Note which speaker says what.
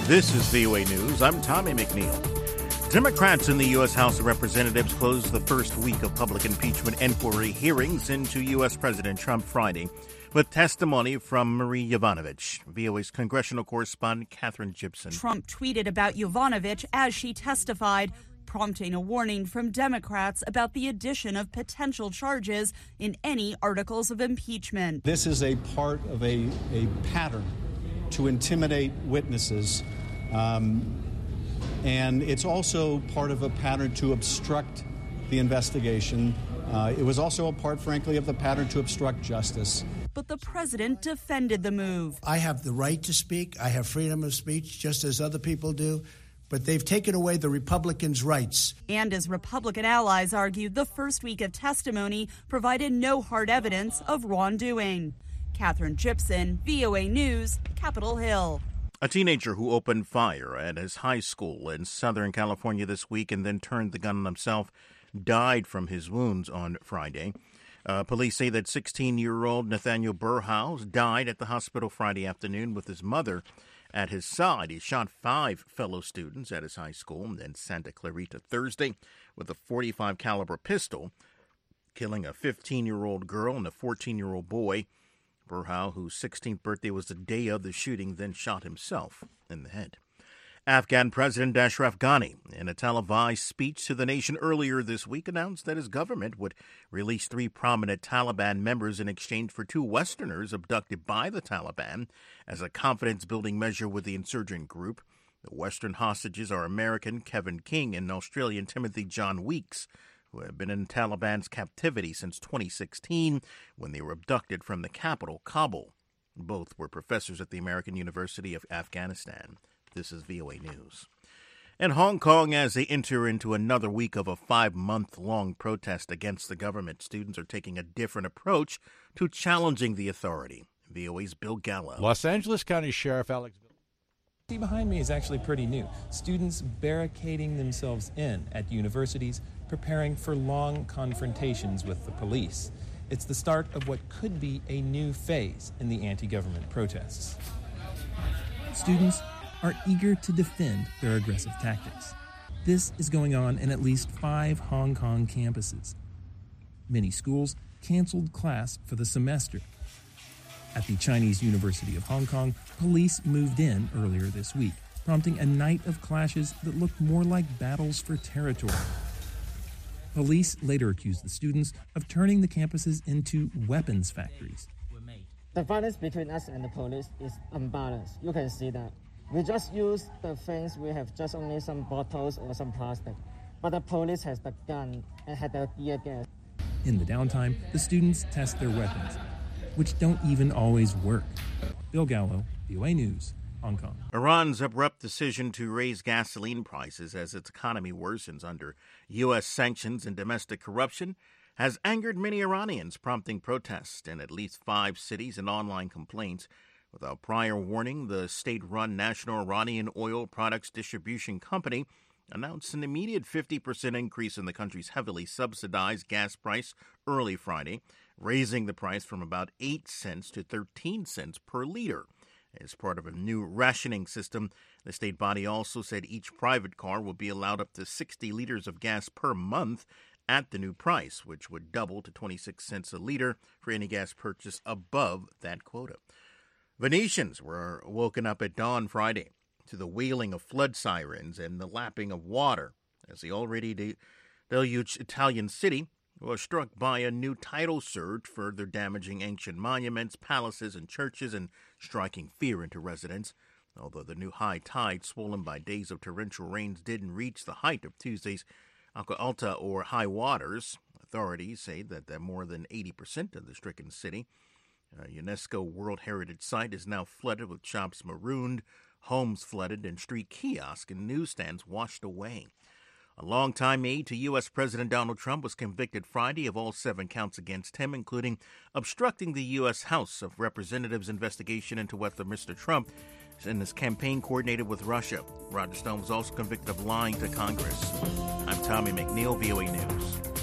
Speaker 1: This is VOA News. I'm Tommy McNeil. Democrats in the U.S. House of Representatives closed the first week of public impeachment inquiry hearings into U.S. President Trump Friday with testimony from Marie Yovanovitch. VOA's congressional correspondent Katherine Gibson.
Speaker 2: Trump tweeted about Yovanovitch as she testified, prompting a warning from Democrats about the addition of potential charges in any articles of impeachment.
Speaker 3: This is a part of a pattern to intimidate witnesses, and it's also part of a pattern to obstruct the investigation. It was also a part, frankly, of the pattern to obstruct justice.
Speaker 2: But the president defended the move.
Speaker 4: I have the right to speak. I have freedom of speech, just as other people do. But they've taken away the Republicans' rights.
Speaker 2: And as Republican allies argued, the first week of testimony provided no hard evidence of wrongdoing. Katherine Gibson, VOA News, Capitol Hill.
Speaker 1: A teenager who opened fire at his high school in Southern California this week and then turned the gun on himself died from his wounds on Friday. Police say that 16-year-old Nathaniel Burhouse died at the hospital Friday afternoon with his mother at his side. He shot 5 fellow students at his high school in Santa Clarita Thursday with a .45 caliber pistol, killing a 15-year-old girl and a 14-year-old boy. Burhouse, whose 16th birthday was the day of the shooting, then shot himself in the head. Afghan President Ashraf Ghani, in a televised speech to the nation earlier this week, announced that his government would release 3 prominent Taliban members in exchange for 2 Westerners abducted by the Taliban as a confidence-building measure with the insurgent group. The Western hostages are American Kevin King and Australian Timothy John Weeks, who have been in Taliban's captivity since 2016 when they were abducted from the capital, Kabul. Both were professors at the American University of Afghanistan. This is VOA News. In Hong Kong, as they enter into another week of a 5-month-long protest against the government, students are taking a different approach to challenging the authority. VOA's Bill Gallo.
Speaker 5: Los Angeles County Sheriff Alex.
Speaker 6: See behind me is actually pretty new. Students barricading themselves in at universities, preparing for long confrontations with the police. It's the start of what could be a new phase in the anti-government protests. Students are eager to defend their aggressive tactics. This is going on in at least 5 Hong Kong campuses. Many schools canceled class for the semester. At the Chinese University of Hong Kong, police moved in earlier this week, prompting a night of clashes that looked more like battles for territory. Police later accused the students of turning the campuses into weapons factories.
Speaker 7: The violence between us and the police is unbalanced. You can see that. We just use the things, we have just only some bottles or some plastic. But the police has the gun and had the tear gas.
Speaker 6: In the downtime, the students test their weapons, which don't even always work. Bill Gallo, VOA News, Hong Kong.
Speaker 1: Iran's abrupt decision to raise gasoline prices as its economy worsens under U.S. sanctions and domestic corruption has angered many Iranians, prompting protests in at least 5 cities and online complaints. Without prior warning, the state-run National Iranian Oil Products Distribution Company announced an immediate 50% increase in the country's heavily subsidized gas price early Friday, raising the price from about 8 cents to 13 cents per liter. As part of a new rationing system, the state body also said each private car will be allowed up to 60 liters of gas per month at the new price, which would double to 26 cents a liter for any gas purchase above that quota. Venetians were woken up at dawn Friday to the wailing of flood sirens and the lapping of water as the already deluged Italian city was struck by a new tidal surge, further damaging ancient monuments, palaces, and churches and striking fear into residents. Although the new high tide, swollen by days of torrential rains, didn't reach the height of Tuesday's Acqua Alta or high waters, authorities say that more than 80% of the stricken city, a UNESCO World Heritage Site, is now flooded with shops marooned, homes flooded, and street kiosks and newsstands washed away. A longtime aide to U.S. President Donald Trump was convicted Friday of all 7 counts against him, including obstructing the U.S. House of Representatives' investigation into whether Mr. Trump and his campaign coordinated with Russia. Roger Stone was also convicted of lying to Congress. I'm Tommy McNeil, VOA News.